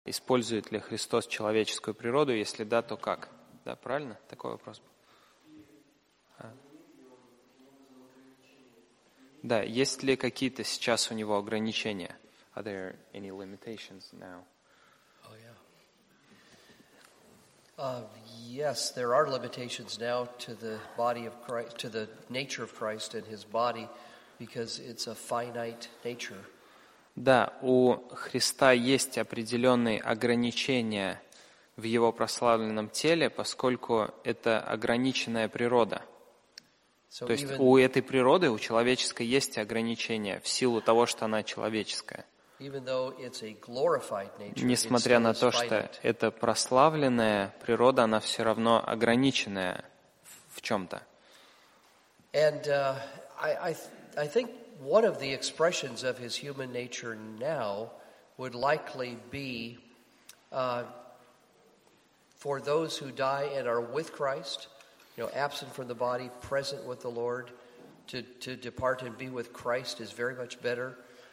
Использует ли Христос человеческую природу? Если да, то как? Да, правильно? Такой вопрос. Да, есть ли какие-то сейчас у него ограничения? Are there any limitations now? Oh, yeah. Yes, there are limitations now to the body of Christ, to the nature of Christ and his body, because it's a finite nature. Да, у Христа есть определенные ограничения в его прославленном теле, поскольку это ограниченная природа. То есть у этой природы, у человеческой, есть ограничения в силу того, что она человеческая. Несмотря на то, что это прославленная природа, она все равно ограниченная в чем-то. One of the expressions of his human nature now would likely be for those who die and are with Christ, absent from the body, present with the Lord, to depart and be with Christ is very much better.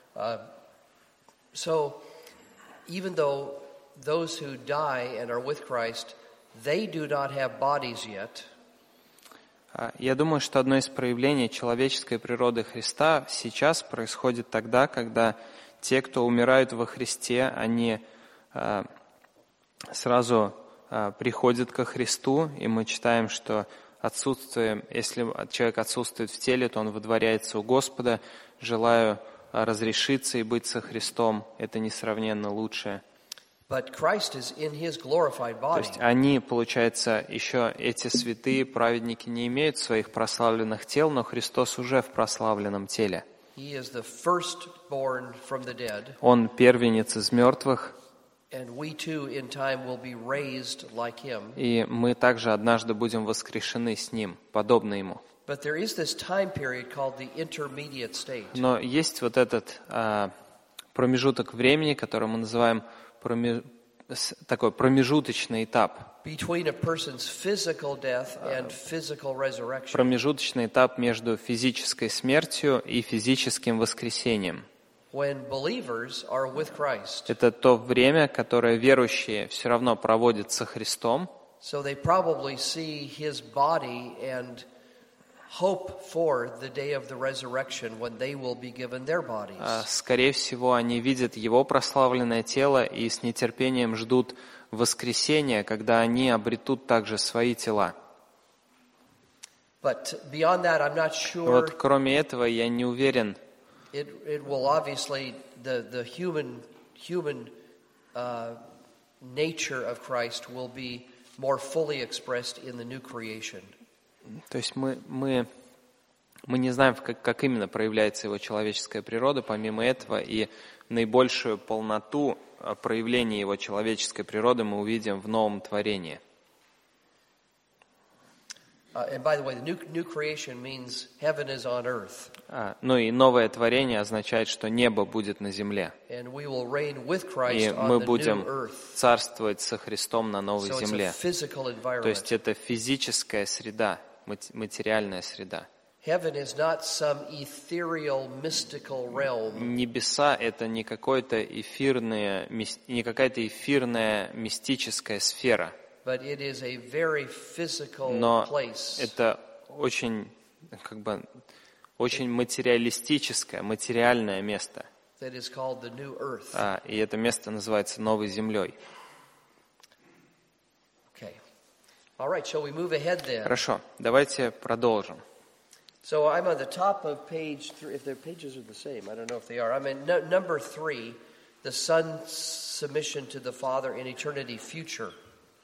So even though those who die and are with Christ, they do not have bodies yet. Я думаю, что одно из проявлений человеческой природы Христа сейчас происходит тогда, когда те, кто умирают во Христе, они сразу приходят ко Христу, и мы читаем, что если человек отсутствует в теле, то он водворяется у Господа. Желаю разрешиться и быть со Христом. Это несравненно лучше. То есть они, получается, еще эти святые праведники не имеют своих прославленных тел, но Христос уже в прославленном теле. Он первенец из мертвых, и мы также однажды будем воскрешены с Ним, подобно Ему. Но есть вот этот промежуток времени, который мы называем такой промежуточный этап. Промежуточный этап между физической смертью и физическим воскресением. Это то время, которое верующие все равно проводят со Христом. Скорее всего, они видят Его прославленное тело и с нетерпением ждут воскресения, когда они обретут также свои тела. Вот кроме этого, я не уверен. То есть мы не знаем, как именно проявляется его человеческая природа, помимо этого, и наибольшую полноту проявления его человеческой природы мы увидим в новом творении. Ну и новое творение означает, что небо будет на земле. И мы будем царствовать со Христом на новой земле. То есть это физическая среда, материальная среда. Небеса — это не какая-то эфирная мистическая сфера. Но это очень материалистическое, материальное место. И это место называется Новой Землей. Хорошо, давайте продолжим. So I'm on the top of page 3. If the pages are the same, I don't know if they are. I'm in number 3, the Son's submission to the Father in eternity future.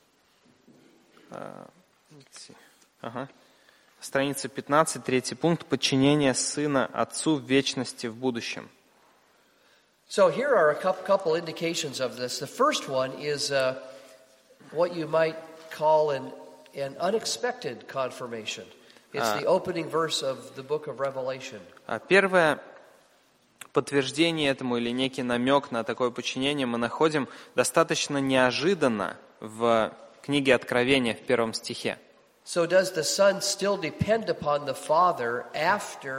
Страница 15, третий пункт. Подчинение Сына Отцу в вечности в будущем. So here are a couple indications of this. The first one is what you might call an unexpected confirmation. It's the opening verse of the book of Revelation. Первое подтверждение этому или некий намек на такое подчинение мы находим достаточно неожиданно в книге Откровения в 1 стихе. So does the Son still depend upon the Father after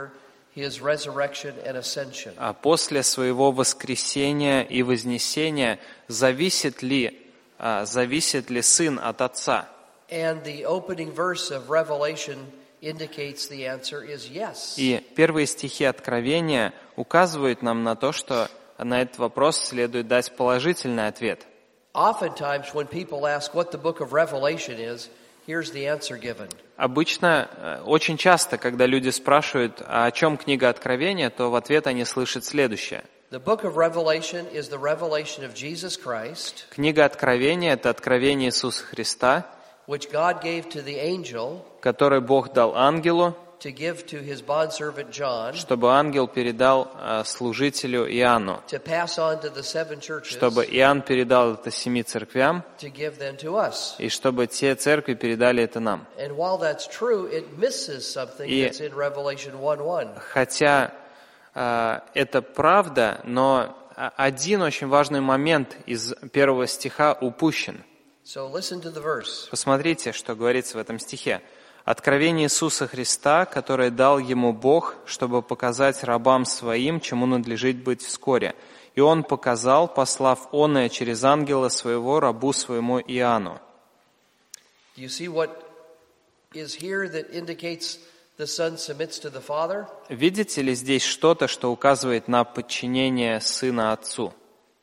his resurrection and ascension. А после своего воскресения и вознесения зависит ли сын от Отца? And the opening verse of Revelation indicates the answer is yes. И первые стихи Откровения указывают нам на то, что на этот вопрос следует дать положительный ответ. Oftentimes, when people ask what the book of Revelation is, here's the answer given. Обычно, очень часто, когда люди спрашивают, о чем книга Откровения, то в ответ они слышат следующее. The book of Revelation is the revelation of Jesus Christ, Книга Откровения – это откровение Иисуса Христа, which God gave to the angel которое Бог дал ангелу, to give to his bondservant John, чтобы ангел передал служителю Иоанну, to pass on to the seven churches, чтобы Иоанн передал это 7 церквям, to give them to us. и чтобы те церкви передали это нам. And while that's true, it misses something И- that's in Revelation 1:1. Хотя это правда, но один очень важный момент из первого стиха упущен. So listen to the verse. Посмотрите, что говорится в этом стихе. «Откровение Иисуса Христа, которое дал ему Бог, чтобы показать рабам своим, чему надлежит быть вскоре. И он показал, послав оное через ангела своего рабу своему Иоанну». Do you see what is here that indicates the Son submits to the Father? Видите ли здесь что-то, что указывает на подчинение Сына Отцу,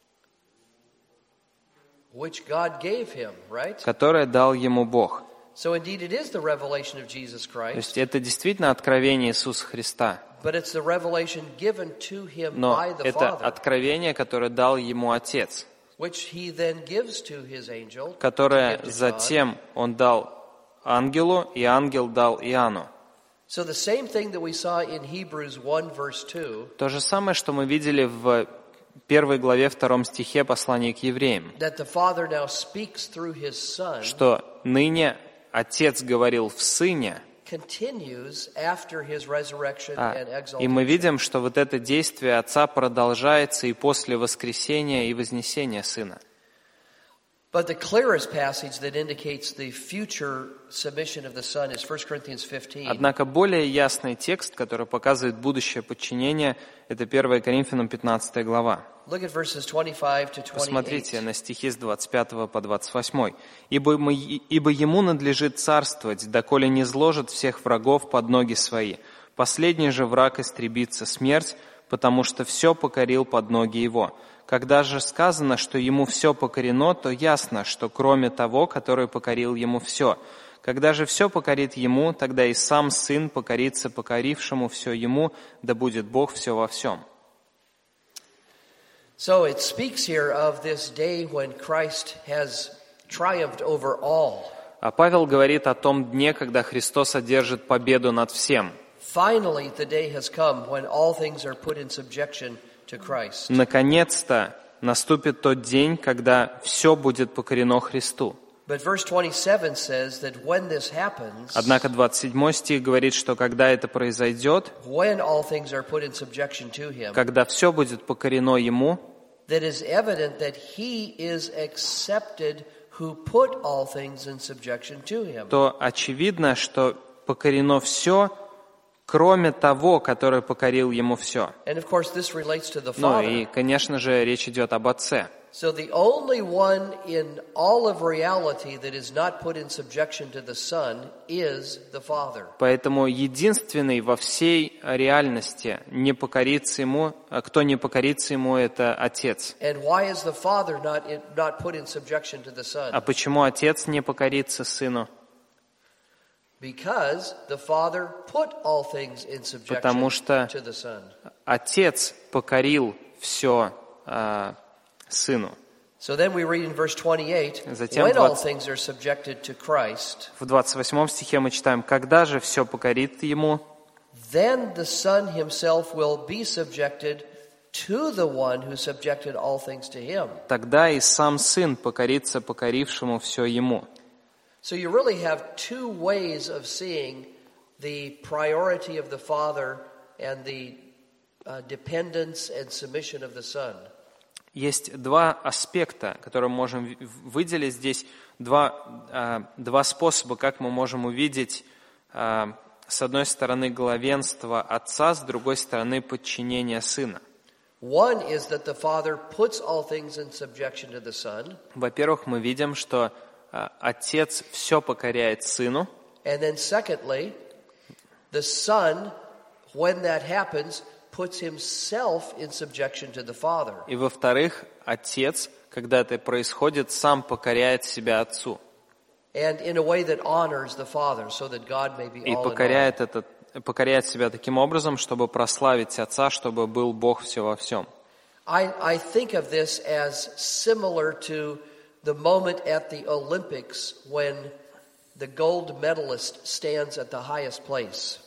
Which God gave him, right? которое дал ему Бог? So indeed it is the revelation of Jesus То Christ, есть это действительно откровение Иисуса Христа, but it's the revelation given to him но by the это Father, откровение, которое дал ему Отец, which he then gives to his angel, to которое give to John. затем он дал ангелу, и ангел дал Иоанну. So the same thing that we saw in Hebrews 1 verse 2, То же самое, что мы видели в 1 главе 2 стихе послания к евреям, that the Father now speaks through his Son, что ныне Отец говорил в Сыне, continues after his resurrection and и мы exaltation. видим, что вот это действие Отца продолжается и после воскресения и вознесения Сына. But the clearest passage that indicates the future submission of the Son is 1 Corinthians 15. Однако более ясный текст, который показывает будущее подчинение, это 1 Коринфянам 15 глава. Look at verses 25 to 28. Посмотрите на стихи с 25 по 28. «Ибо ему надлежит царствовать, доколе не сложит всех врагов под ноги свои. Последний же враг истребится смерть, потому что все покорил под ноги его. Когда же сказано, что ему все покорено, то ясно, что кроме того, который покорил ему все. Когда же все покорит ему, тогда и сам Сын покорится покорившему все ему, да будет Бог все во всем». So it speaks here of this day when Christ has triumphed over all. А Павел говорит о том дне, когда Христос одержит победу над всем. Finally, the day has come when all things are put in subjection to Christ. Наконец-то наступит тот день, когда все будет покорено Христу. But verse 27 says that when this happens, Однако 27 стих говорит, что когда это произойдет, when all things are put in subjection to him, когда все будет покорено Ему, that is evident that he is accepted who put all things in subjection to him. то очевидно, что покорено все, кроме того, который покорил Ему все. And of course this relates to the Ну Father. и, конечно же, речь идет об Отце. So the only one in all of reality that is not put in subjection to the Son is the Father. Поэтому единственный во всей реальности не покорится Ему, кто не покорится Ему, это Отец. And why is the Father not put in subjection to the Son? А почему Отец не покорится Сыну? Because the Father put all things in subjection Потому что to the Son. Отец покорил все Сыну. So then we read in verse 28, Затем when all 20 things are subjected to Christ, В 28 стихе мы читаем: «Когда же все покорит Ему, then the Son himself will be subjected to the one who subjected all things to him. тогда и сам Сын покорится покорившему все Ему». So you really have two ways of seeing the priority of the Father and the dependence and submission of the Son. Есть два аспекта, которые мы можем выделить здесь, два способа, как мы можем увидеть С одной стороны главенство отца, с другой стороны подчинение сына. One is that the Father puts all things in subjection to the Son. Во-первых, мы видим, что отец все покоряет сыну. And then secondly, the Son, when that happens, puts himself in subjection to the Father. И во-вторых, отец, когда это происходит, сам покоряет себя отцу. And in a way that honors the Father, so that God may be И all in all. покоряет себя таким образом, чтобы прославить отца, чтобы был Бог все во всем. I think of this as similar to the moment at the Olympics when the gold medalist stands at the highest place.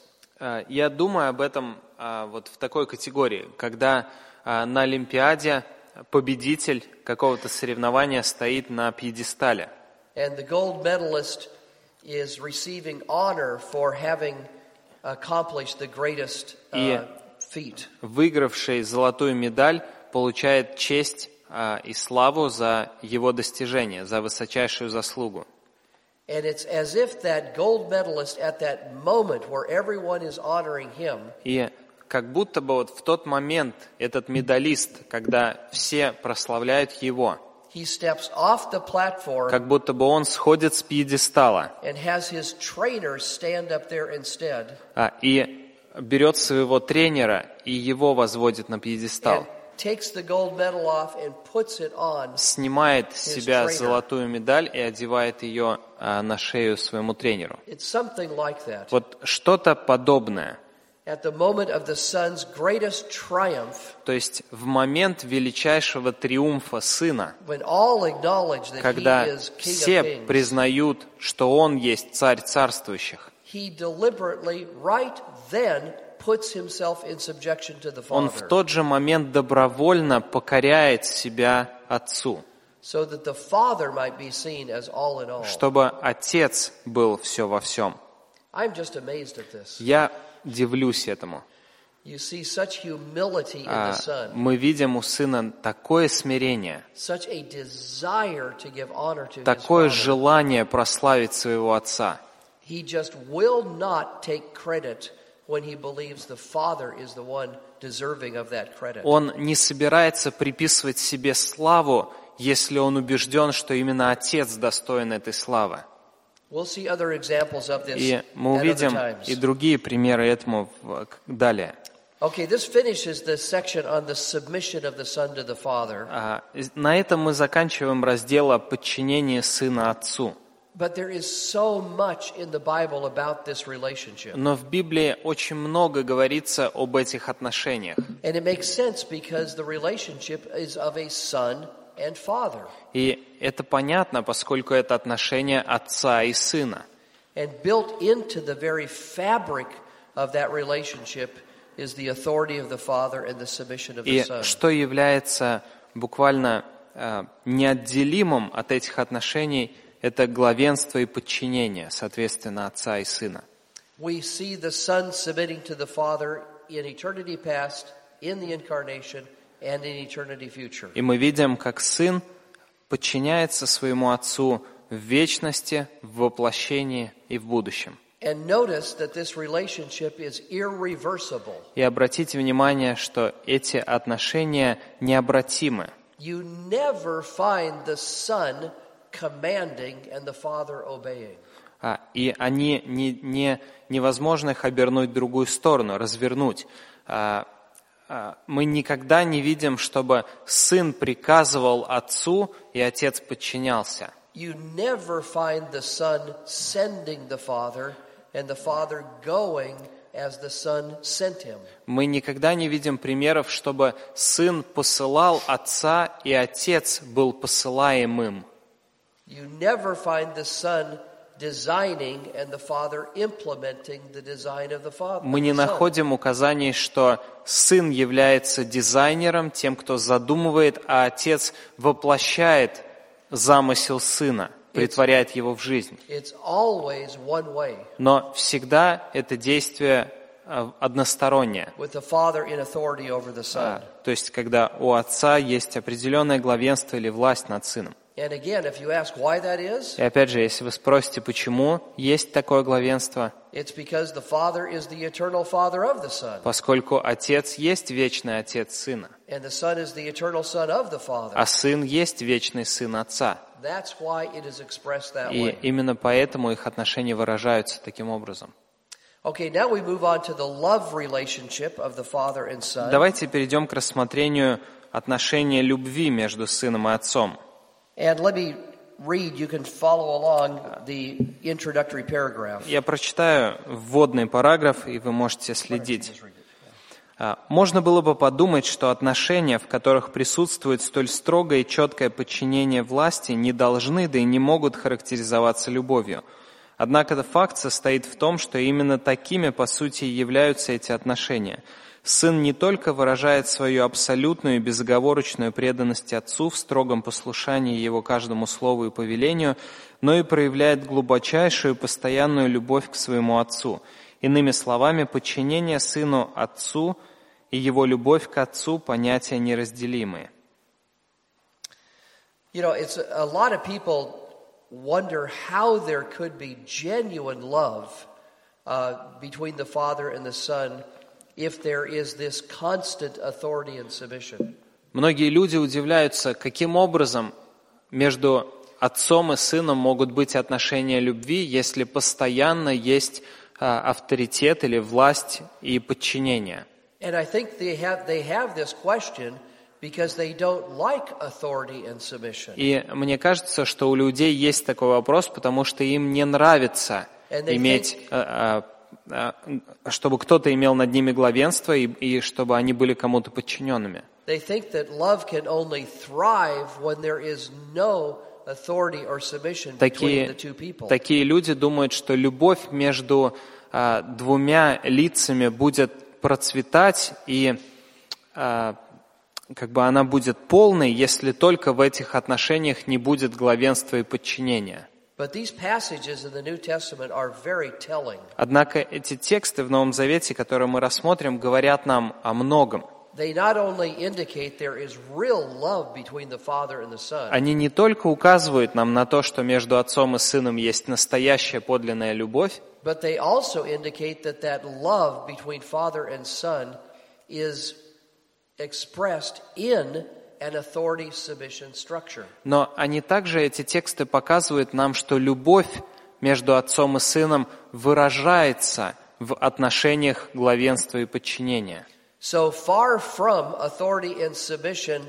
Я думаю об этом вот в такой категории, когда на Олимпиаде победитель какого-то соревнования стоит на пьедестале. And the gold medalist is receiving honor for having accomplished the greatest feat. Выигравший золотую медаль получает честь и славу за его достижение, за высочайшую заслугу. And it's as if that gold medalist at that moment where everyone is honoring him. И как будто бы вот в тот момент этот медалист, когда все прославляют его, He steps off the platform как будто бы он сходит с пьедестала and has his trainer stand up there instead. И берет своего тренера и его возводит на пьедестал. And takes the gold medal off and puts it on. Снимает с себя золотую медаль и одевает ее на шею своему тренеру. It's something like that. Вот что-то подобное. At the moment of the Son's greatest triumph, То есть в момент величайшего триумфа Сына, when all acknowledge that когда he is King of все Kings, признают, что Он есть Царь царствующих, he deliberately, right then, puts himself in subjection to the Он в Father, тот же момент добровольно покоряет себя Отцу, so that the Father might be seen as all in all. чтобы Отец был все во всем. I'm just amazed at this. Я дивлюсь этому. You see such humility in the Son, Мы видим у Сына такое смирение, such a desire to give honor to his такое Father. желание прославить своего Отца. He just will not take credit when he believes the Father is the one deserving of that credit. Он не собирается приписывать себе славу, если он убежден, что именно Отец достоин этой славы. We'll see other examples of this И мы at other увидим times. и другие примеры этому далее. Okay, this finishes the section on the submission of the Son to the Father. На этом мы заканчиваем раздел о подчинении Сына Отцу. But there is so much in the Bible about this relationship. Но в Библии очень много говорится об этих отношениях. And it makes sense because the relationship is of a son and father. И это понятно, поскольку это отношение Отца и Сына. And built into the very fabric of that relationship is the authority of the Father and the submission of the И Son. что является буквально неотделимым от этих отношений, это главенство и подчинение, соответственно, Отца и Сына. We see the Son submitting to the Father in eternity past, in the incarnation, and in eternity future. И мы видим, как Сын подчиняется своему Отцу в вечности, в воплощении и в будущем. And notice that this relationship is irreversible. И обратите внимание, что эти отношения необратимы. You never find the Son commanding and the Father obeying. И они невозможно их обернуть в другую сторону, развернуть. Мы никогда не видим, чтобы Сын приказывал Отцу, и Отец подчинялся. You never find the Son sending the Father and the Father going as the Son sent him. Мы никогда не видим примеров, чтобы Сын посылал Отца, и Отец был посылаемым. You never find the Son designing and the Father implementing the design of the Father. Мы не находим указаний, что Сын является дизайнером, тем, кто задумывает, а Отец воплощает замысел Сына, претворяет его в жизнь. It's always one way. Но всегда это действие одностороннее. With the Father in authority over the Son. То есть, когда у Отца есть определенное главенство или власть над Сыном. And again, if you ask why that is, И опять же, если вы спросите, почему есть такое главенство, it's because the Father is the eternal Father of the Son, поскольку Отец есть вечный Отец Сына, and the Son is the eternal Son of the Father. а Сын есть вечный Сын Отца. That's why it is expressed that И way. именно поэтому их отношения выражаются таким образом. Okay, now we move on to the love relationship of the Father and Son. Давайте перейдем к рассмотрению отношения любви между Сыном и Отцом. And let me read, you can follow along the introductory paragraph. Я прочитаю вводный параграф, и вы можете следить. Можно было бы подумать, что отношения, в которых присутствует столь строгое и четкое подчинение власти, не должны, да и не могут характеризоваться любовью. Однако этот факт состоит в том, что именно такими, по сути, и являются эти отношения. Сын не только выражает свою абсолютную и безоговорочную преданность Отцу в строгом послушании Его каждому слову и повелению, но и проявляет глубочайшую и постоянную любовь к своему Отцу. Иными словами, подчинение Сыну Отцу и Его любовь к Отцу – понятия неразделимые. You know, it's a lot of people wonder how there could be genuine love between the Father and the Son if there is this constant authority and submission. Многие люди удивляются, каким образом между Отцом и Сыном могут быть отношения любви, если постоянно есть авторитет или власть и подчинение. And I think they have this question because they don't like authority and submission. И мне кажется, что у людей есть такой вопрос, потому что им не нравится иметь, чтобы кто-то имел над ними главенство и чтобы они были кому-то подчиненными. They think that love can only thrive when there is no authority or submission between the two people. Такие люди думают, что любовь между двумя лицами будет процветать и как бы она будет полной, если только в этих отношениях не будет главенства и подчинения. But these passages in the New Testament are very telling. Однако эти тексты в Новом Завете, которые мы рассмотрим, говорят нам о многом. They not only indicate there is real love between the Father and the Son. Они не только указывают нам на то, что между Отцом и Сыном есть настоящая подлинная любовь, But they also indicate that love between Father and Son is expressed in an authority submission structure. но они также, эти тексты, показывают нам, что любовь между Отцом и Сыном выражается в отношениях главенства и подчинения. So far from authority and submission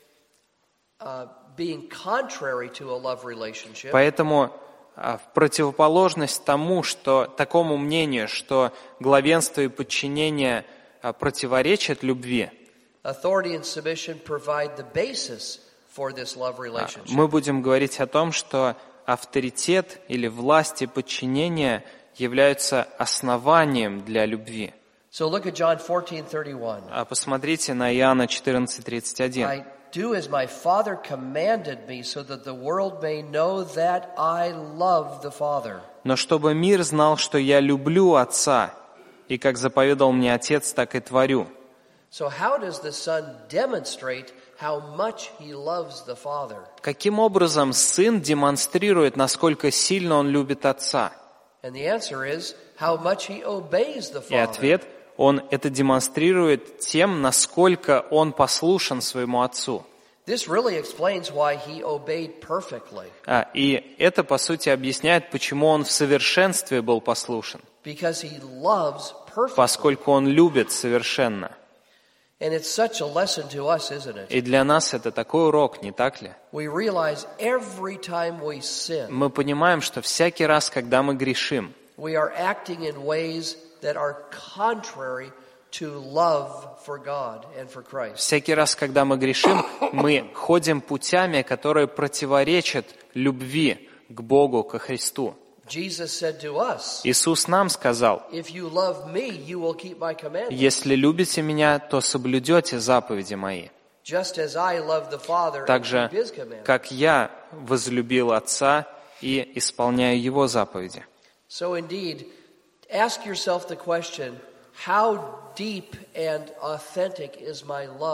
being contrary to a love relationship, Поэтому в противоположность тому, что такому мнению, что главенство и подчинение противоречат любви, authority and submission provide the basis for this love relationship. мы будем говорить о том, что авторитет или власть и подчинение являются основанием для любви. So look at John 14:31. Посмотрите на Иоанна 14:31. I do as my Father commanded me, so that the world may know that I love the Father. Но чтобы мир знал, что я люблю Отца, и как заповедал мне Отец, так и творю. So how does the Son demonstrate how much he loves the Father? Каким образом Сын демонстрирует, насколько сильно Он любит Отца? And the answer is how much he obeys the И Father. ответ, Он это демонстрирует тем, насколько Он послушен своему Отцу. This really explains why he obeyed perfectly. И это, по сути, объясняет, почему Он в совершенстве был послушен. Because he loves perfectly. Поскольку Он любит совершенно. And it's such a lesson to us, isn't it? И для нас это такой урок, не так ли? We realize every time we sin, Мы понимаем, что всякий раз, когда мы грешим, we are acting in ways that are contrary to love for God and for Christ. всякий раз, когда мы грешим, мы ходим путями, которые противоречат любви к Богу, ко Христу. Jesus said to us, Иисус нам сказал: if you love me, you will keep my commandments. «Если любите Меня, то соблюдете заповеди Мои». Just as I love the Father Так and же, keep his commandments. как Я возлюбил Отца и исполняю Его заповеди. So indeed, ask yourself the question, how deep and authentic is my love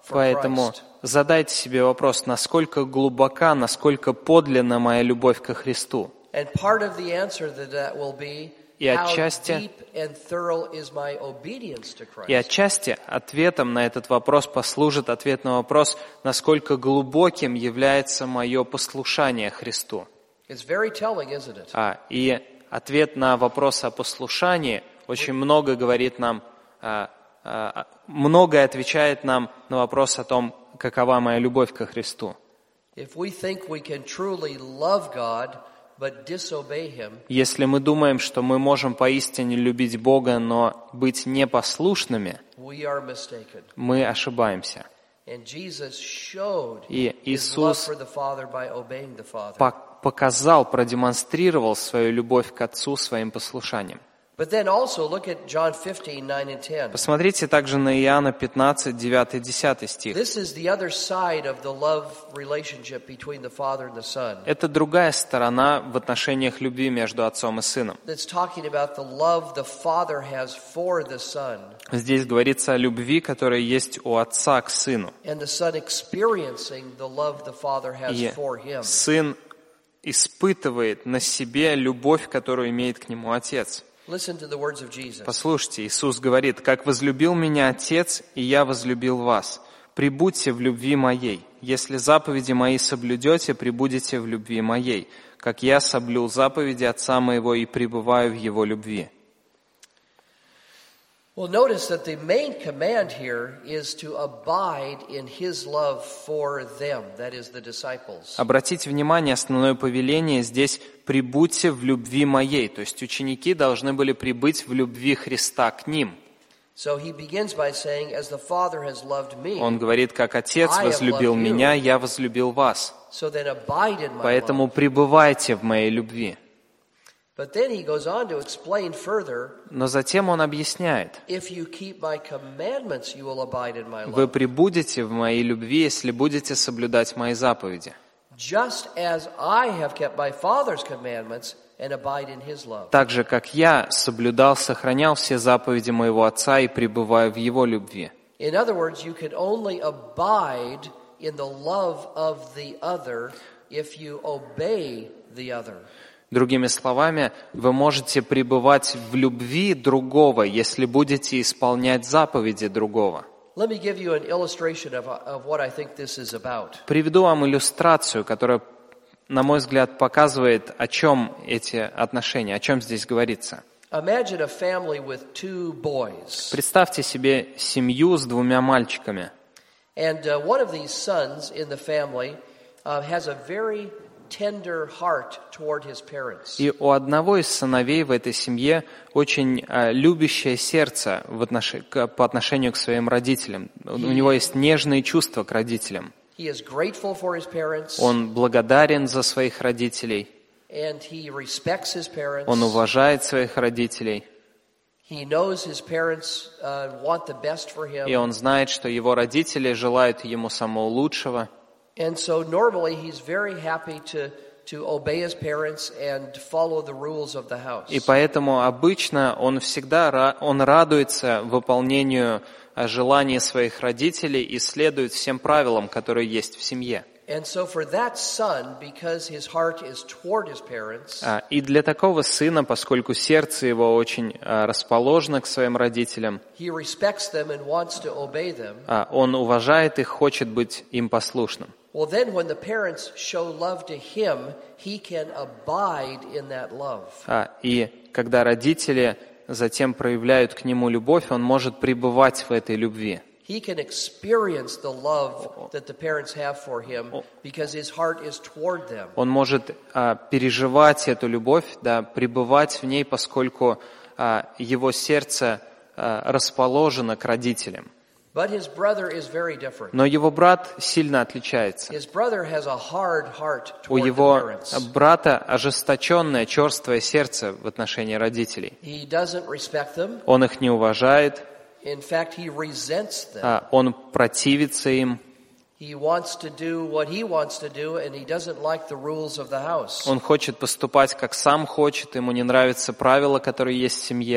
for Поэтому Christ. задайте себе вопрос, насколько глубока, насколько подлинна моя любовь ко Христу. And part of the answer to that will be И how отчасти- deep and thorough is my obedience to И Christ. отчасти ответом на этот вопрос послужит ответ на вопрос, насколько глубоким является мое послушание Христу. It's very telling, isn't it? И ответ на вопрос о послушании очень много говорит нам, многое отвечает нам на вопрос о том, какова моя любовь ко Христу. If we think we can truly love God but disobey Him, Если мы думаем, что мы можем поистине любить Бога, но быть непослушными, we are mistaken. мы ошибаемся. And Jesus showed И His love Иисус for the Father by obeying the Father. показал, продемонстрировал свою любовь к Отцу своим послушанием. But then also look at John 15, 9 and 10. Посмотрите также на Иоанна 15, 9-10 стих. This is the other side of the love relationship between the Father and the Son. Это другая сторона в отношениях любви между Отцом и Сыном. That's talking about the love the Father has for the Son, Здесь говорится о любви, которая есть у Отца к Сыну. and the Son experiencing the love the Father has И for Him. Сын испытывает на себе любовь, которую имеет к Нему Отец. Listen to the words of Jesus. Послушайте, Иисус говорит: «Как возлюбил меня Отец, и я возлюбил вас. Прибудьте в любви моей. Если заповеди мои соблюдете, прибудете в любви моей, как я соблюл заповеди Отца моего и пребываю в Его любви». Well, notice that the main command here is to abide in His love for them, that is, the disciples. Обратите внимание, основное повеление здесь: «Прибудьте в любви моей», то есть ученики должны были прибыть в любви Христа к ним. So He begins by saying, as the Father has loved me, Он говорит: «Как Отец возлюбил меня, я возлюбил вас. so then abide in my Поэтому love. пребывайте в моей любви». But then He goes on to explain further, Но затем Он объясняет: if you keep my commandments, you will abide in my «Вы love. пребудете в моей любви, если будете соблюдать мои заповеди, Just as I have kept my Father's commandments and abide in His love». так же, как я соблюдал, сохранял все заповеди моего Отца и пребываю в Его любви». In other words, you can only abide in the love of the other if you obey the other. Другими словами, вы можете пребывать в любви другого, если будете исполнять заповеди другого. Let me give you an illustration of what I think this is about. Приведу вам иллюстрацию, которая, на мой взгляд, показывает, о чем эти отношения, о чем здесь говорится. Imagine a family with two boys. Представьте себе семью с двумя мальчиками. And one of these sons in the family has a very tender heart toward his parents. И у одного из сыновей в этой семье очень любящее сердце по отношению к своим родителям. У него есть нежные чувства к родителям. He is grateful for his parents, Он благодарен за своих родителей. and he respects his parents. Он уважает своих родителей. He knows his parents want the best for him. И он знает, что его родители желают ему самого лучшего. And so normally he's very happy to obey his parents and follow the rules of the house. И поэтому обычно он всегда радуется выполнению желаний своих родителей и следует всем правилам, которые есть в семье. And so for that son, because his heart is toward his parents, И для такого сына, поскольку сердце его очень расположено к своим родителям, he respects them and wants to obey them. он уважает их, хочет быть им послушным. Well, then when the parents show love to him, he can abide in that love. И когда родители затем проявляют к нему любовь, он может пребывать в этой любви. He can experience the love that the parents have for him because his heart is toward them. Он может переживать эту любовь, пребывать в ней, поскольку его сердце расположено к родителям. But his brother is very different. Но его брат сильно отличается. His brother has a hard heart У toward the его parents. брата ожесточенное, черствое сердце в отношении родителей. He doesn't respect them. Он их не уважает, In fact, he resents them. он противится им, He wants to do what he wants to do, and he doesn't like the rules of the house. он хочет поступать, как сам хочет, ему не нравятся правила, которые есть в семье.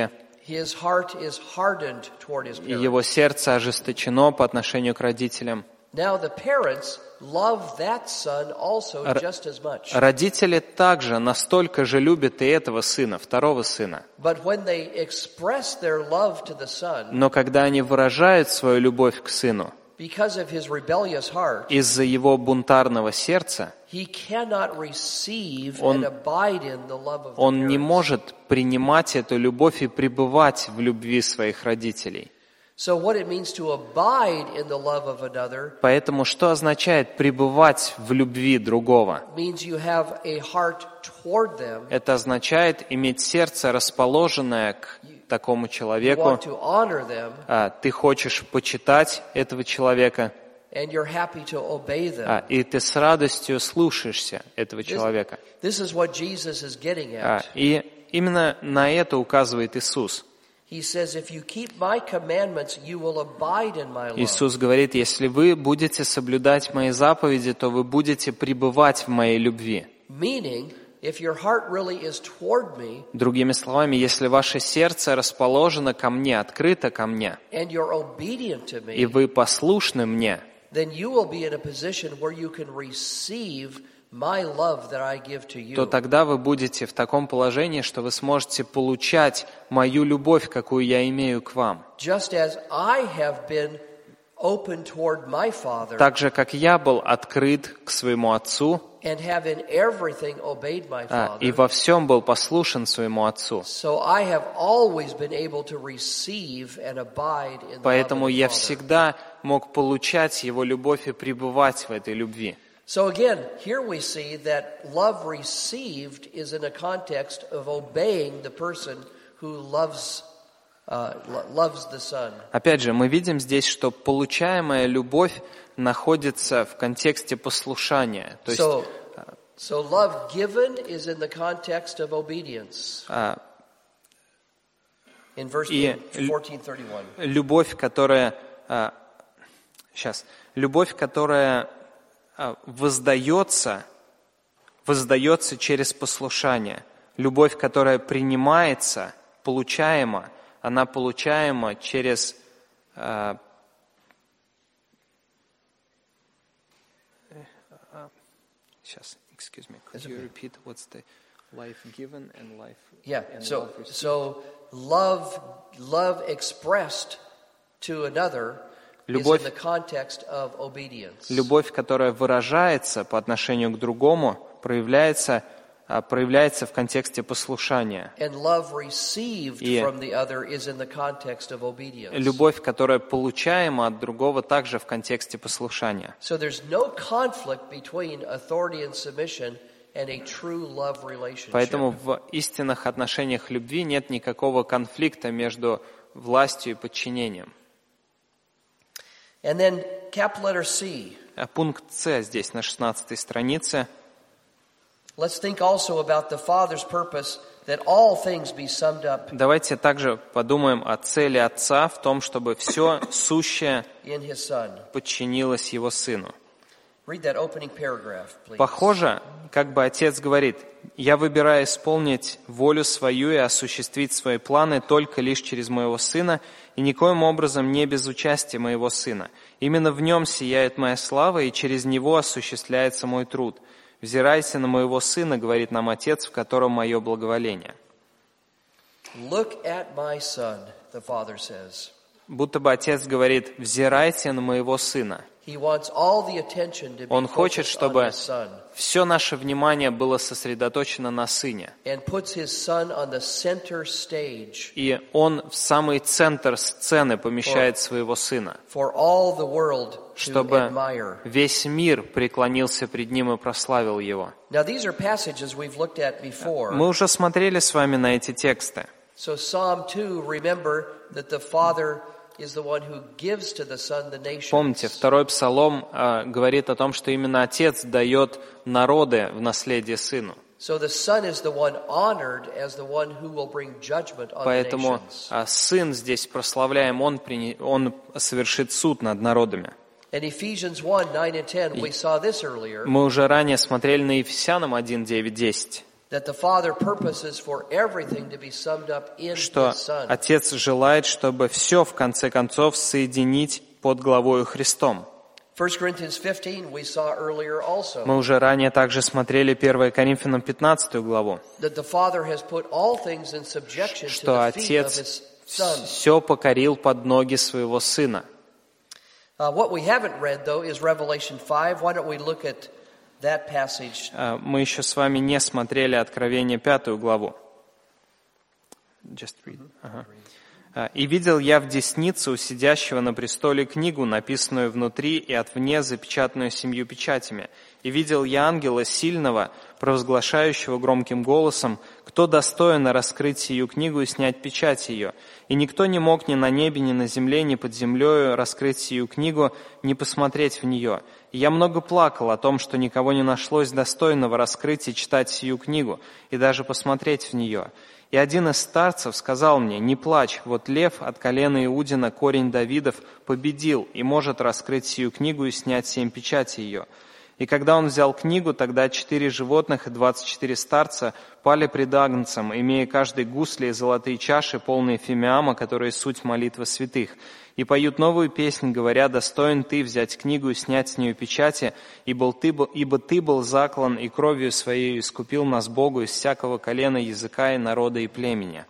his heart is hardened toward his и parents. его сердце ожесточено по отношению к родителям. Now the parents love that son also just as much. Родители также настолько же любят и этого сына, второго сына. But when they express their love to the son, Но когда они выражают свою любовь к сыну, because of his rebellious heart, из-за его бунтарного сердца, he cannot receive and abide in the love of the он не parents. может принимать эту любовь и пребывать в любви своих родителей. So what it means to abide in the love of another Поэтому что означает пребывать в любви другого? means you have a heart toward them. Это означает иметь сердце, расположенное к такому You человеку. want to honor them, Ты хочешь почитать этого человека, and you're happy to obey them. и ты с радостью слушаешься этого человека. This is what Jesus is getting at. И именно на это указывает Иисус. He says, if you keep my commandments, you will abide in my love. Иисус говорит, если вы будете соблюдать мои заповеди, то вы будете пребывать в моей любви. Meaning, if your heart really is toward me, Другими словами, если ваше сердце расположено ко мне, открыто ко мне, and you're obedient to и me, вы послушны мне, then you will be in a position where you can receive my love that I give to you. то тогда вы будете в таком положении, что вы сможете получать мою любовь, какую я имею к вам. Just as I have been open toward my Father Так же, как я был открыт к своему Отцу, and have in everything obeyed my и Father, во всем был послушен своему Отцу. so I have always been able to receive and abide in the love Поэтому of the я Father. всегда мог получать Его любовь и пребывать в этой любви. So again, here we see that love received is in a context of obeying the person who loves the Son. Опять же, мы видим здесь, что получаемая любовь находится в контексте послушания. То есть So love given is in the context of obedience. In verse И 14:31. любовь, которая воздается через послушание. Любовь, которая принимается, получаема, она получаема через excuse me, could you repeat what's the life given and life? Yeah. and So love received? so love expressed to another is Любовь- in the context of obedience. Любовь, которая выражается по отношению к другому, проявляется в контексте послушания. And love received И from the other is in the context of obedience. Любовь, которая получаема от другого, также в контексте послушания. So there's no conflict between authority and submission and a true love relationship. Поэтому в истинных отношениях любви нет никакого конфликта между властью и подчинением. And then capital letter C. Пункт С здесь на 16 странице. Let's think also about the Father's purpose that all things be summed up Давайте также подумаем о цели Отца в том, чтобы все сущее in His Son. подчинилось Его Сыну. Read that opening paragraph, please. Похоже, как бы Отец говорит, «Я выбираю исполнить волю свою и осуществить свои планы только лишь через моего Сына, и никоим образом не без участия моего Сына. Именно в Нем сияет моя слава, и через Него осуществляется мой труд. Взирайся на моего Сына, говорит нам Отец, в котором мое благоволение». Look at my son, the Father says. Будто бы Отец говорит, «Взирайте на моего Сына». He wants all the attention to be Он хочет, focused on чтобы His Son, все наше внимание было сосредоточено на Сыне. and puts His Son on the center stage И Он в самый центр сцены помещает своего Сына, for all the world to чтобы admire. весь мир преклонился пред Ним и прославил Его. Now these are passages we've looked at before. Мы уже смотрели с вами на эти тексты. So Psalm 2, remember that the Father is the one who gives to the Son the nations. Помните, второй псалом говорит о том, что именно Отец дает народы в наследие Сыну. So the Son is the one honored as the one who will bring judgment on the Поэтому nations. Сын здесь прославляем, Он совершит суд над народами. In Ephesians 1, 9 and 10, we saw this earlier, Мы уже ранее смотрели на Ефесянам 1, 9, 10. that the Father purposes for everything to be summed up in что His Son. Отец желает, чтобы все, в конце концов, соединить под главою Христом. 1 Corinthians 15 we saw earlier also. Мы уже ранее также смотрели 1 Коринфянам 15 главу, That the Father has put all things in subjection to что the feet of Отец His Son. все покорил под ноги своего Сына. What we haven't read, though, is Revelation 5. Why don't we look at that passage? Мы еще с вами не смотрели Откровение 5 главу. Just read. Ага. «И видел я в деснице у сидящего на престоле книгу, написанную внутри и отвне, запечатанную 7 печатями. И видел я ангела сильного, провозглашающего громким голосом, кто достоин раскрыть сию книгу и снять печать ее. И никто не мог ни на небе, ни на земле, ни под землею раскрыть сию книгу, ни посмотреть в нее. И я много плакал о том, что никого не нашлось достойного раскрыть и читать сию книгу, и даже посмотреть в нее. И один из старцев сказал мне: не плачь, вот лев от колена Иудина, корень Давидов, победил и может раскрыть сию книгу и снять 7 печатей ее. И когда он взял книгу, тогда 4 животных и 24 старца пали пред Агнцем, имея каждый гусли и золотые чаши, полные фимиама, которые суть молитвы святых. И поют новую песнь, говоря: достоин ты взять книгу и снять с нее печати, ибо ты был заклан и кровью своей искупил нас Богу из всякого колена, языка и народа и племени».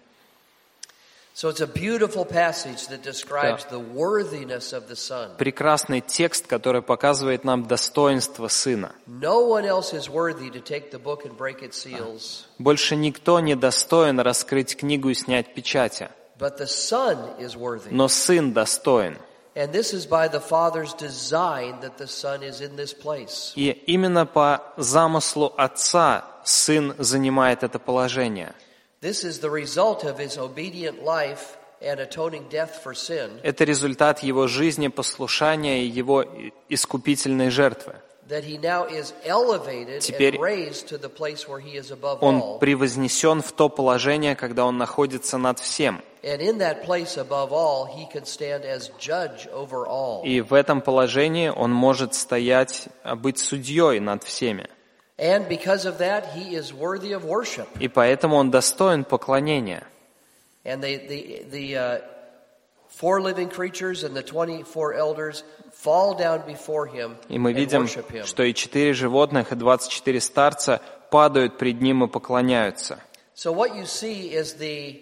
So it's a beautiful passage that describes the worthiness of the Son. Прекрасный текст, который показывает нам достоинство Сына. No one else is worthy to take the book and break its seals. Больше никто не достоин раскрыть книгу и снять печати. But the Son is worthy. Но Сын достоин. And this is by the Father's design that the Son is in this place. И именно по замыслу Отца Сын занимает это положение. This is the result of His obedient life and atoning death for sin. Это результат Его жизни, послушания и Его искупительной жертвы. That He now is elevated Теперь and raised to the place where He is above Он all. превознесен в то положение, когда Он находится над всем. And in that place above all, He can stand as judge over all. И в этом положении Он может стоять, быть судьей над всеми. And because of that, He is worthy of worship. И поэтому Он достоин поклонения. And the 4 living creatures and the 24 elders fall down before Him И мы and видим, worship Him. что и 4 животных, и 24 старца падают пред Ним и поклоняются. So what you see is the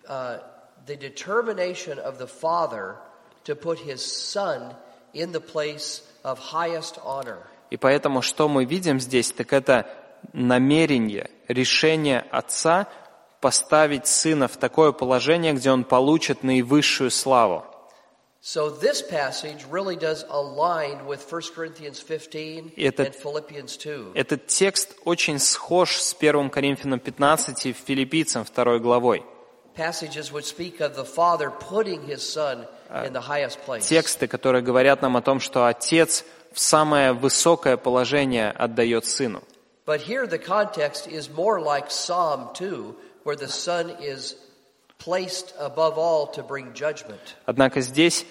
determination of the Father to put His Son in the place of highest honor. И поэтому, что мы видим здесь, так это намерение, решение Отца поставить Сына в такое положение, где Он получит наивысшую славу. So this passage really does align with 1 Corinthians 15 and Philippians 2. Этот текст очень схож с 1 Коринфянам 15 и Филиппийцам 2 главой. Passages which speak of the Father putting His Son in the highest place. Тексты, которые говорят нам о том, что Отец в самое высокое положение отдает Сыну. But here the context is more like Psalm 2, where the Son is placed above all to bring judgment. Однако здесь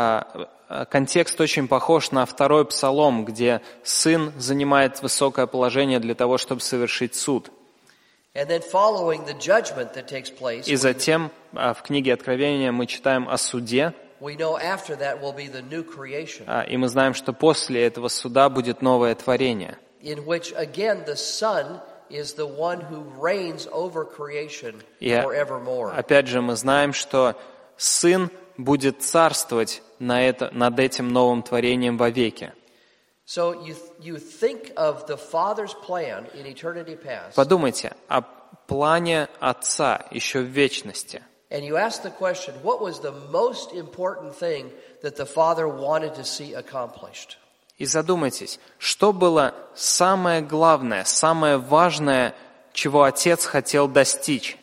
контекст очень похож на 2-й Псалом, где Сын занимает высокое положение для того, чтобы совершить суд. And then following the judgment that takes place, И затем в книге Откровения мы читаем о суде, we know after that will be the new creation, и мы знаем, что после этого суда будет новое творение, in which again the Son is the one who reigns over creation И forevermore. опять же мы знаем, что Сын будет царствовать над этим новым творением вовеки. So you think of the Father's plan in eternity past, Подумайте о плане Отца еще в вечности. and you ask the question, what was the most important thing that the Father wanted to see accomplished? И задумайтесь, что было самое главное, самое важное, чего Отец хотел достичь?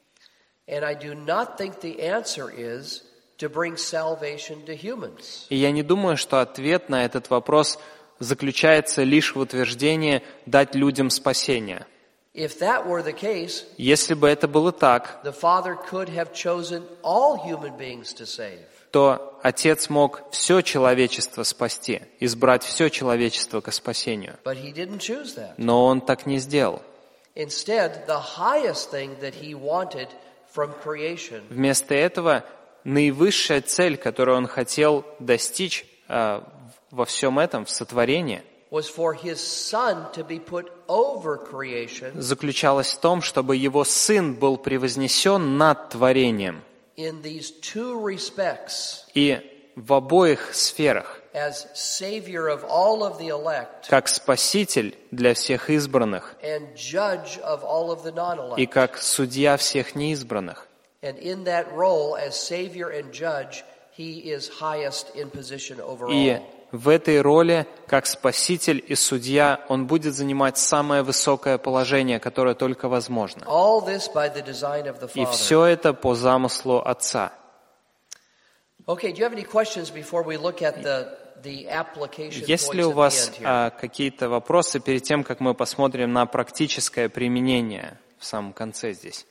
And I do not think the answer is to bring salvation to humans. И я не думаю, что ответ на этот вопрос заключается лишь в утверждении дать людям спасение. If that were the case, Если бы это было так, the Father could have chosen all human beings to save. то Отец мог все человечество спасти, избрать все человечество ко спасению. But He didn't choose that. Но Он так не сделал. Instead, the highest thing that he wanted from creation Вместо этого наивысшая цель, которую он хотел достичь во всем этом, в сотворении, was for his son to be put over creation заключалась в том, чтобы его сын был превознесен над творением. in these two respects, И в обоих сферах, as savior of all of the elect как спаситель для всех избранных and judge of all of the и non-elect. как судья всех неизбранных. And in that role as savior and judge, he is highest in position over И all. в этой роли, как спаситель и судья, он будет занимать самое высокое положение, которое только возможно. All this by the design of the И Father. все это по замыслу Отца. Okay, do you have any questions before we look at the application Есть ли points у at the вас end here? какие-то вопросы перед тем, как мы посмотрим на практическое применение в самом конце здесь?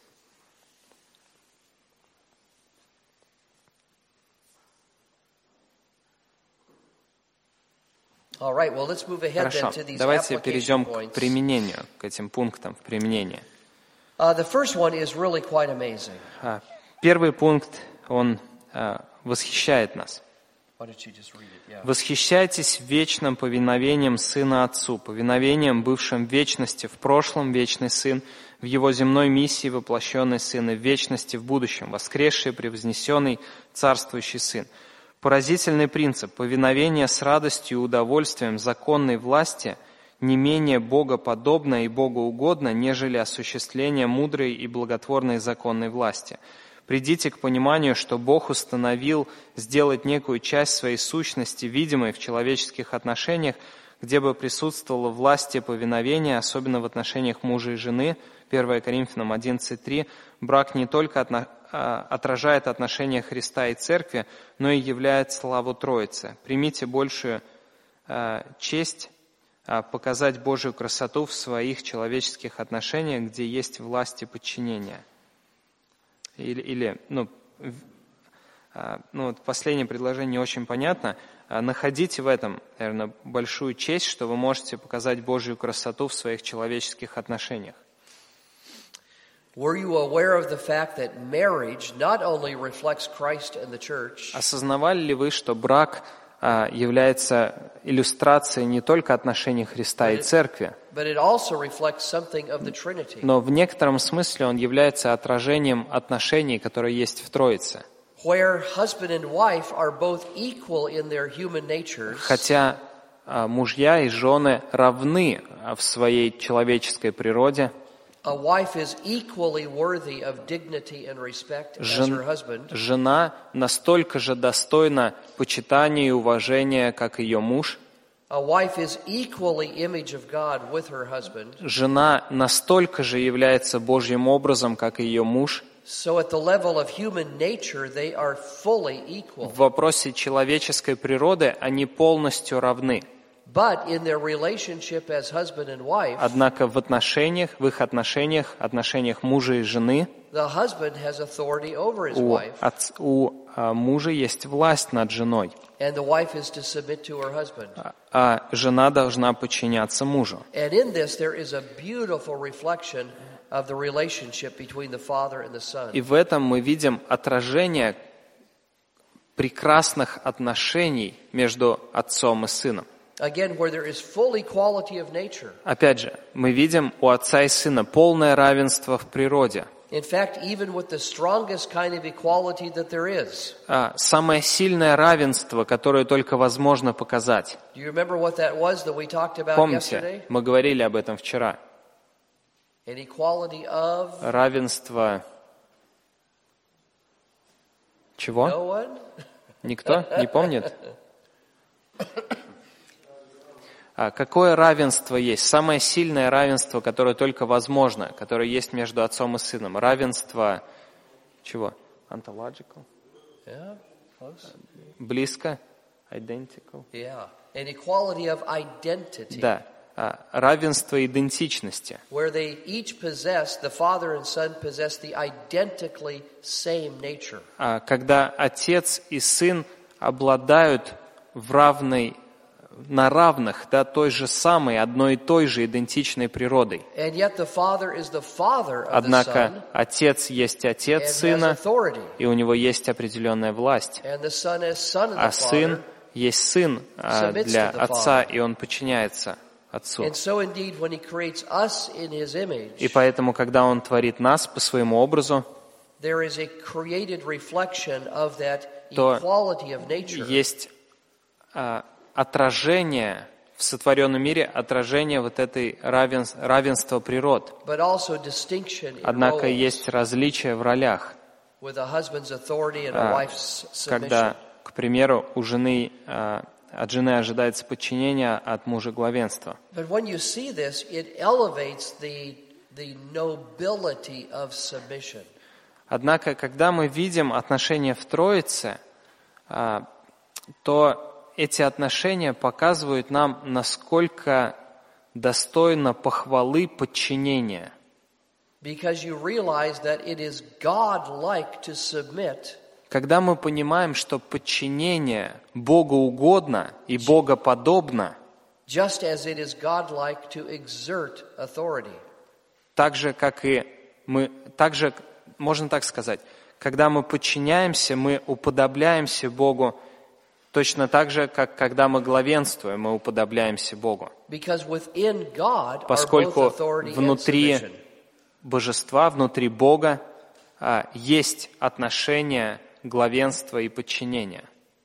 All right, well, let's move ahead then Хорошо, to these давайте application перейдем к points. применению, к этим пунктам применения. The first one is really quite amazing. Первый пункт, он восхищает нас. Why don't you just read it? Yeah. «Восхищайтесь вечным повиновением Сына Отцу, повиновением, бывшим в вечности, в прошлом вечный Сын, в Его земной миссии воплощенный Сын, и в вечности в будущем, воскресший, превознесенный, царствующий Сын». Поразительный принцип повиновения с радостью и удовольствием законной власти не менее богоподобно и богоугодно, нежели осуществление мудрой и благотворной законной власти. Придите к пониманию, что Бог установил сделать некую часть своей сущности видимой в человеческих отношениях, где бы присутствовала власть и повиновение, особенно в отношениях мужа и жены. 1 Коринфянам 11:3. Брак не только отражает отношения Христа и Церкви, но и являет славу Троицы. Примите большую честь показать Божию красоту в своих человеческих отношениях, где есть власть и подчинение. Последнее предложение не очень понятно. Находите в этом, наверное, большую честь, что вы можете показать Божью красоту в своих человеческих отношениях. Were you aware of the fact that marriage not only reflects Christ and the church, Осознавали ли вы, что брак является иллюстрацией не только отношений Христа и Церкви, but it also reflects something of the Trinity? но в некотором смысле он является отражением отношений, которые есть в Троице? Where husband and wife are both equal in their human natures, Хотя мужья и жены равны в своей человеческой природе, a wife is equally worthy of dignity and respect as her husband. Жена настолько же достойна почитания и уважения, как ее муж. A wife is equally image of God with her husband. Жена настолько же является Божьим образом, как и ее муж. So at the level of human nature, they are fully equal. В вопросе человеческой природы они полностью равны. But in their relationship as husband and wife, Однако в их отношениях мужа и жены, the husband has authority over his wife, у мужа есть власть над женой, and the wife is to submit to her husband. а жена должна подчиняться мужу. And in this, there is a beautiful reflection of the relationship between the Father and the Son. И в этом мы видим отражение прекрасных отношений между отцом и сыном. Again, where there is full equality of nature. Опять же, мы видим у отца и сына полное равенство в природе. In fact, even with the strongest kind of equality that there is. Самое сильное равенство, которое только возможно показать. Do you remember what that was that we talked about Помните, yesterday? мы говорили об этом вчера. An equality of Равенство чего? no one? Никто не помнит? Какое равенство есть? Самое сильное равенство, которое только возможно, которое есть между отцом и сыном. Равенство чего? Ontological? Yeah, close. Близко? Identical? Yeah, an equality of identity. Да. Равенство идентичности. Where they each possess, the father and son possess the identically same nature. Когда отец и сын обладают в равной на равных, да, той же самой, одной и той же идентичной природой. And yet the Father is the Father of the Однако Son Отец есть and Отец has Сына, authority. и у Него есть определенная власть. And the Son as Son of А the Сын Father. есть Сын для submits to the Отца, Father. и Он подчиняется Отцу. And so indeed when He creates us in His image, И поэтому, когда Он творит нас по своему образу, there is a created reflection of that то equality of nature. есть отражение в сотворенном мире, отражение вот этой равенства природ. But also distinction in Однако roles, есть различия в ролях. with a husband's authority and a wife's submission. Когда, к примеру, у жены, от жены ожидается подчинение, от мужа главенство. But when you see this, it elevates the nobility of submission. Однако, когда мы видим отношения в Троице, то эти отношения показывают нам, насколько достойно похвалы подчинения. Because you realize that it is God-like to submit, Когда мы понимаем, что подчинение Богу угодно и Богоподобно, just as it is God-like to exert authority. так же, можно так сказать, когда мы подчиняемся, мы уподобляемся Богу, точно так же, как когда мы главенствуем, мы уподобляемся Богу. Because within God are both Поскольку authority and внутри submission. Божества, внутри Бога есть отношение главенства и подчинения.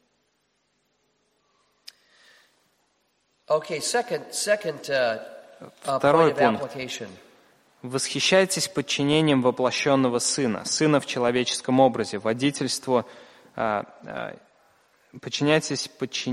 Okay, second Второй point of пункт. application. Восхищайтесь подчинением воплощенного Сына, Сына в человеческом образе, водительству. Восхищайтесь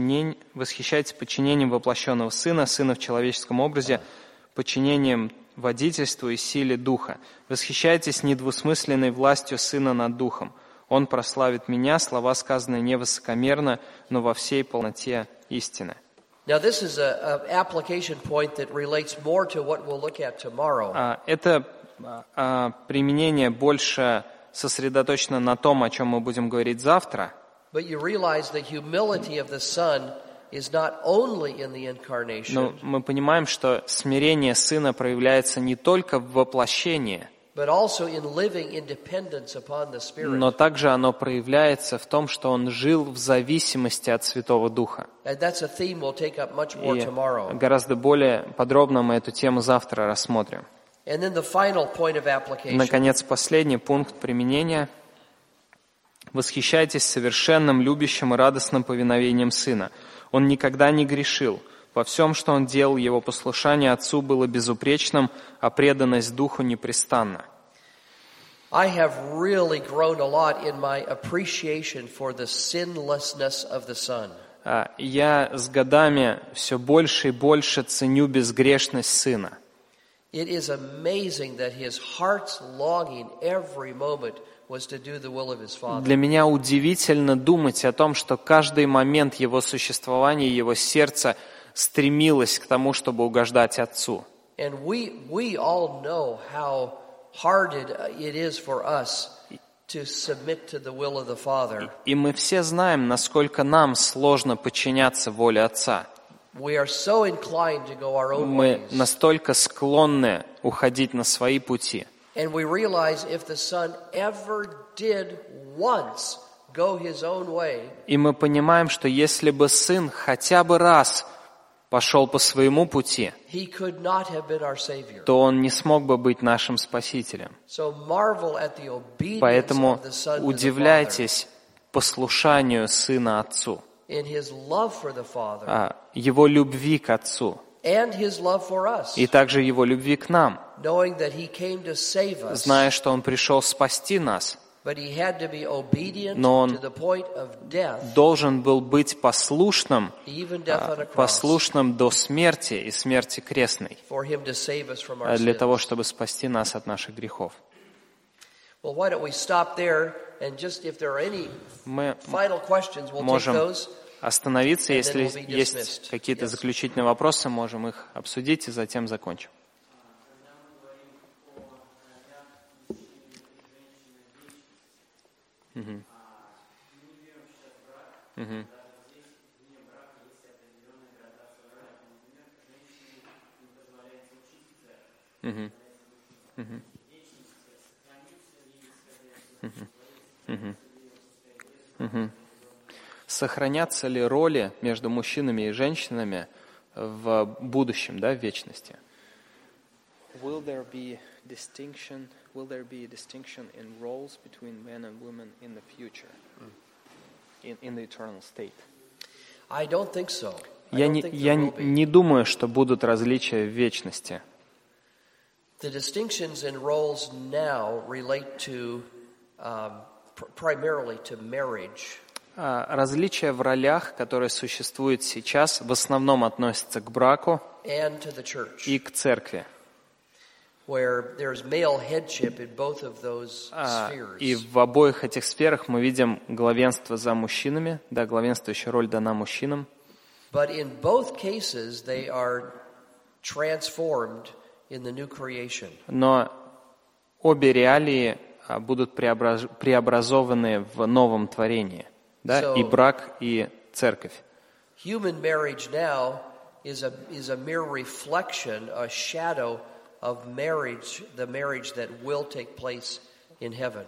подчинением воплощенного Сына, Сына в человеческом образе, подчинением водительству и силе Духа. Восхищайтесь недвусмысленной властью Сына над Духом. Он прославит меня, слова, сказанные не высокомерно, но во всей полноте истины. Now, this is an application point that relates more to what we'll look at tomorrow. Это применение больше сосредоточено на том, о чем мы будем говорить завтра. But you realize the humility of the Son is not only in the incarnation, Но мы понимаем, что смирение Сына проявляется не только в воплощении, but also in living in dependence upon the Spirit. но также оно проявляется в том, что Он жил в зависимости от Святого Духа. And that's a theme we'll take up much more И tomorrow. гораздо более подробно мы эту тему завтра рассмотрим. And then the final point of application. Наконец, последний пункт применения. Восхищайтесь совершенным, любящим и радостным повиновением Сына. Он никогда не грешил. Во всем, что Он делал, Его послушание Отцу было безупречным, а преданность Духу непрестанна. I have really grown a lot in my appreciation for the sinlessness of the Son. Я с годами все больше и больше ценю безгрешность Сына. It is amazing that His heart's longing every moment was to do the will of His Father. Для меня удивительно думать о том, что каждый момент Его существования, Его сердца стремилось к тому, чтобы угождать Отцу. And we all know how hard it is for us to submit to the will of the Father. И мы все знаем, насколько нам сложно подчиняться воле Отца. We are so inclined to go our own Мы ways. настолько склонны уходить на свои пути. And we realize if the Son ever did once go His own way, И мы понимаем, что если бы Сын хотя бы раз пошел по своему пути, He could not have been our Savior. то Он не смог бы быть нашим Спасителем. So marvel at the obedience Поэтому of the Son to the Father, удивляйтесь послушанию Сына Отцу, in His love for the Father, Его любви к Отцу and His love for us, и также Его любви к нам, knowing that He came to save us, зная, что Он пришел спасти нас, but He had to be obedient Но Он to the point of death, должен был быть послушным, even death on a cross, послушным до смерти и смерти крестной, for Him to save us from our для sins. того, чтобы спасти нас от наших грехов. Well, why don't we stop there, and just if there are any Мы final questions, we'll take можем those. остановиться, And then если we'll be есть dismissed. какие-то Yes. заключительные вопросы, можем их обсудить и затем закончим. Мгм. Мгм. Сохранятся ли роли между мужчинами и женщинами в будущем, да, в вечности? Will there be distinction in roles between men and women in the future, in the eternal state? I don't think so. Я не думаю, что будут различия в вечности. The distinctions in roles now relate to primarily to marriage. Различия в ролях, которые существуют сейчас, в основном относятся к браку and to the church, и к церкви. Where there's male headship in both of those spheres. И в обоих этих сферах мы видим главенство за мужчинами, да, главенствующая роль дана мужчинам. But in both cases they are transformed in the new creation. Но обе реалии будут преобразованы в новом творении, да, и брак, и церковь. Human marriage now is a mere reflection, a shadow of marriage, the marriage that will take place in heaven.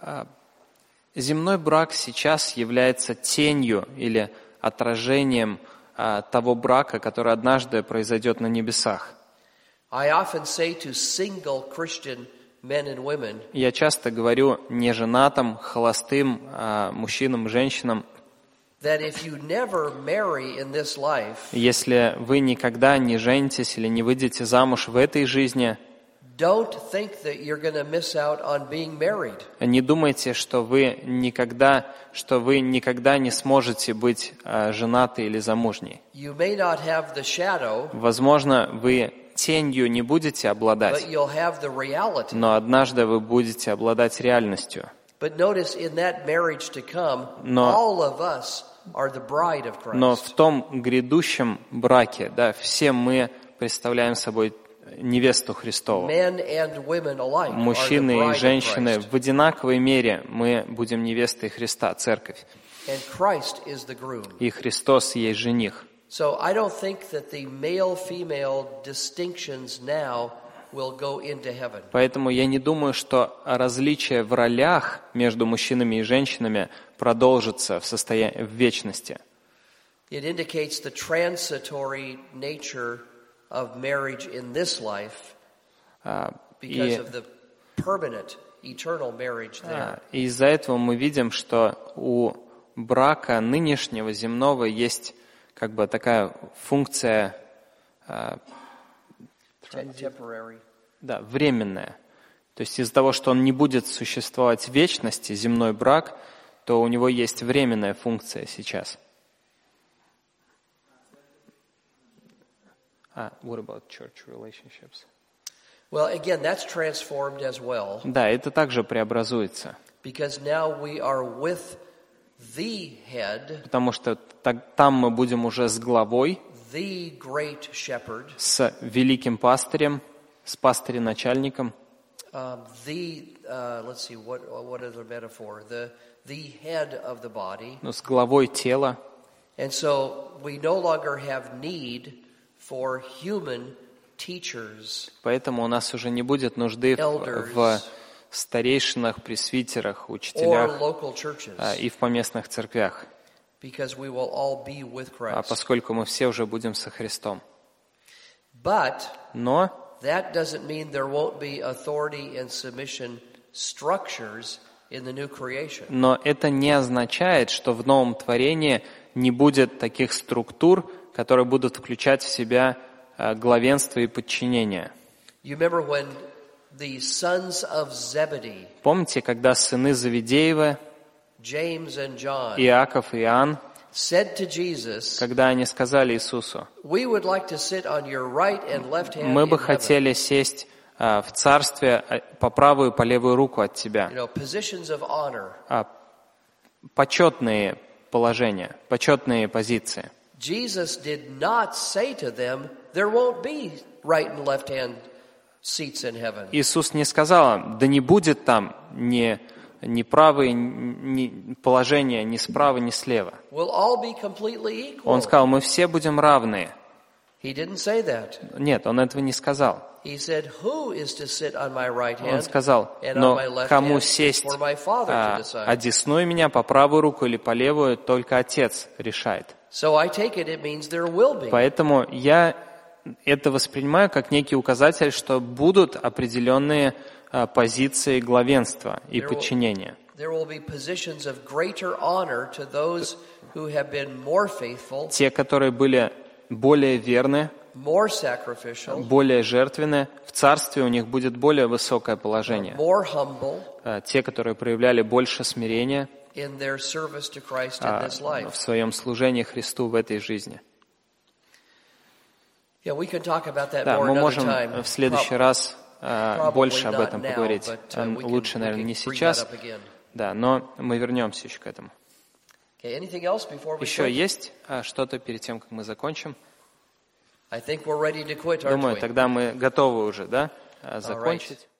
Земной брак сейчас является тенью или отражением того брака, который однажды произойдет на небесах. I often say to single Christian men and women, Я часто говорю неженатым, холостым мужчинам, женщинам, that if you never marry in this life, если вы никогда не женитесь или не выйдете замуж в этой жизни, don't think that you're going to miss out on being married. Не думайте, что вы никогда не сможете быть женаты или замужней. You may not have the shadow, Возможно, вы тенью не будете but обладать, you'll have the reality. но однажды вы будете обладать реальностью. But notice in that marriage to come, Но- all of us are the bride of Но Christ. в том грядущем браке, да, все мы представляем собой невесту Христову. Men and women alike are the Мужчины bride и of женщины Christ. в одинаковой мере мы будем невестой Христа, церковь. And Christ is the groom. И Христос есть жених. So I don't think that the male-female distinctions now will go into heaven. Поэтому я не думаю, что различие в ролях между мужчинами и женщинами продолжится в вечности. It indicates the transitory nature of marriage in this life because И of the permanent, eternal marriage there. из-за этого мы видим, что у брака нынешнего земного есть как бы такая функция Temporary. да, временная. То есть из-за того, что он не будет существовать в вечности, земной брак, то у него есть временная функция сейчас. What about church relationships? Well, again, that's transformed as well Да, это также преобразуется, because now we are with the head, потому что там мы будем уже с главой, the great shepherd, с великим пастырем, с пастырем-начальником, let's see, what is the metaphor? The head of the body. с главой тела. And so we no longer have need for human teachers, Поэтому у нас уже не будет нужды elders, в старейшинах, пресвитерах, or учителях local churches, и в поместных церквях, because we will all be with Christ. поскольку мы все уже будем со Христом. But Но that doesn't mean there won't be authority and submission structures in the new creation. Но это не означает, что в новом творении не будет таких структур, которые будут включать в себя главенство и подчинение. You remember when the sons of Zebedee, Помните, когда сыны Завидеева, James and John, Иаков и Иоанн, said to Jesus, когда они сказали Иисусу, "We would like to sit on your right and left hand мы бы in heaven." хотели сесть в царстве по правую и по левую руку от тебя. You know, positions of honor. Почетные положения, почетные позиции. Jesus did not say to them, there won't be right and left hand seats in heaven. Иисус не сказал, да не будет там ни правые положения ни справа, ни слева. We'll all be completely equal. Он сказал, мы все будем равны. He didn't say that. Нет, он этого не сказал. He said, "Who is to sit on my right Он hand сказал, and on но my left кому hand сесть for my Father to decide." одесную меня по правую руку или по левую, только Отец решает. So I take it means there will be. Поэтому я это воспринимаю как некий указатель, что будут определенные позиции главенства и подчинения. There will be positions of greater honor to those who have been more faithful, Те, которые были более верны, more sacrificial, более жертвенны, в царстве у них будет более высокое положение. more humble Те, которые проявляли больше смирения in their service to Christ in this life. в своем служении Христу в этой жизни. Yeah, we can talk about that Да, more мы another можем time. в следующий раз больше об этом not now, поговорить. but, we Лучше, can наверное, не bring that сейчас, up again. да, но мы вернемся еще к этому. Okay, anything else before we Еще quit? есть что-то перед тем, как мы закончим? I think we're ready to quit, aren't Думаю, we? тогда мы готовы уже, да, закончить.